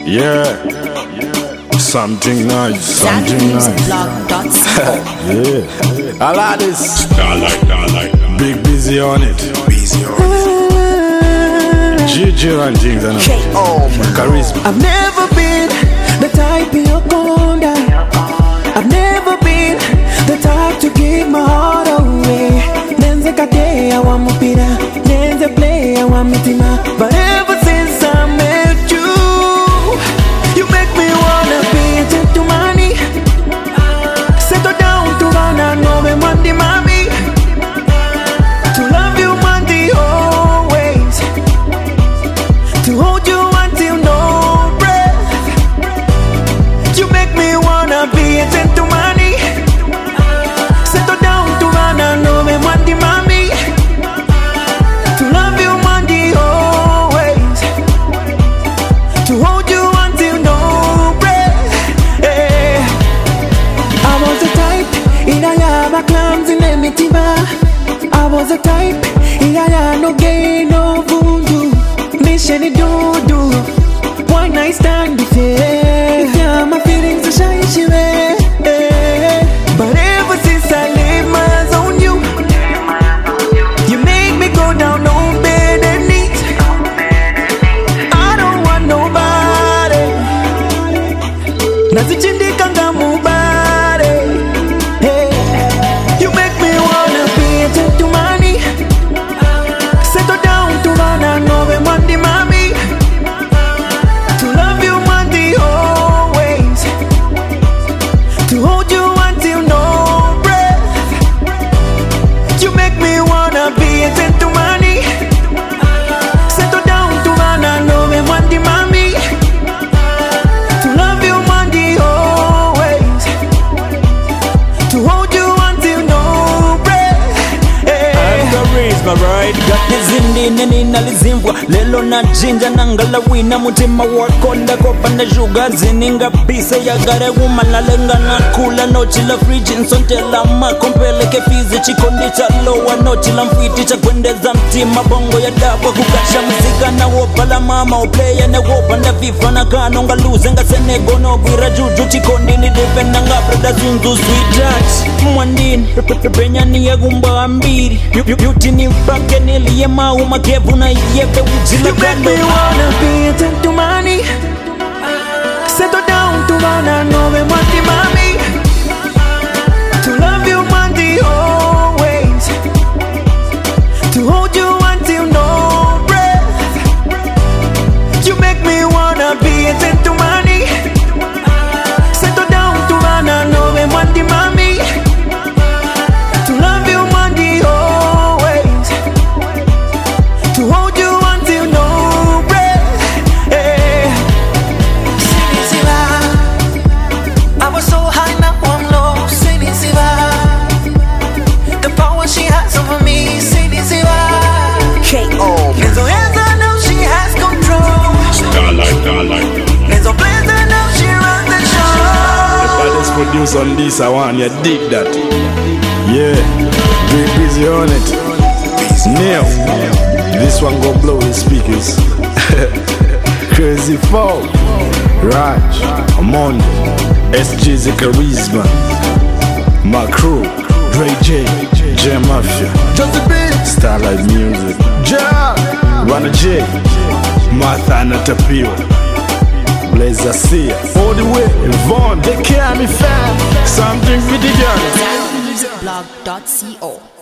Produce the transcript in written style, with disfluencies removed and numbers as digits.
Yeah, something nice, something nice. Yeah, I like this. I like. Big busy on it. Gigi and things and charisma. I've never been the type you're gonna. I've never been the type to give my heart away. Nenze kate I want mupira, nenze play I want mitima. But ever since I met you, you make me wanna be a gentleman. Settle down to run and know me Monday, mommy. To love you Monday always. To hold you until no breath. You make me wanna be a gentleman. Settle down to run and know me Monday, mommy. To love you Monday always. To hold you until no breath. Hey. I was the type in a yaba clams in Emitima. I was the type in a no gay no voodoo. Mission do one night stand with you. Yeah, my feelings are shy, she way. But ever since I laid my eyes on you, you make me go down on bed and knees. I don't want nobody. Nazichindi kanga mubare. Hey, you make me wanna be a gentleman. Settle down to run and know me Monday, mommy. To love you Monday always. To hold you until no breath. You make me wanna be a gentleman. Settle down to run and know me Monday, mommy. To love you Monday always. To hold you until no breath. Hey. Charisma, right? Got this nini nalizimvwa lelo na jinja nangala wina mutima wakonda kopanda sugar zininga pisa ya gare umalalenga na kula nochi la fridge nsontela makompeleke fizi chikondi cha lowa nochi la mfiti cha kwendeza mtima bongo ya dabwa kukasha muzika na wopa la mama uplaya na wopa nda fifa na kano nga luze nga senego no gwira juju chikondi ni defenda nga brada zunzu sweet touch mwandini penyani ya gumba ambiri beauty ni mpake niliye mauma kevu na yepe ujila kando. You make me wanna be a gentleman. Settle down to run and know me Monday, mommy. To love you Monday always. To hold you until no breath. You make me wanna be a gentleman. Settle down to run and know me Monday, mommy. To love you Monday always. To hold you until no breath. Hey. I was so high, now I'm low. Cindy Siva, the power she has over me. Cindy Siva, there's no hands, I know she has control. There's no plans, I know she runs the show. The baddest producer on this, I want you dig that. Yeah, big busy on it. Neil, this one go blow the speakers. Crazy Folk, Raj, Amon, SG's Charisma, my crew, Dre J, J Mafia, Starlight Music, Ja, Rana J, Martha Natapio, Blazer C, all the way, Vaughn, they carry me fam, something for the girl. Blog.co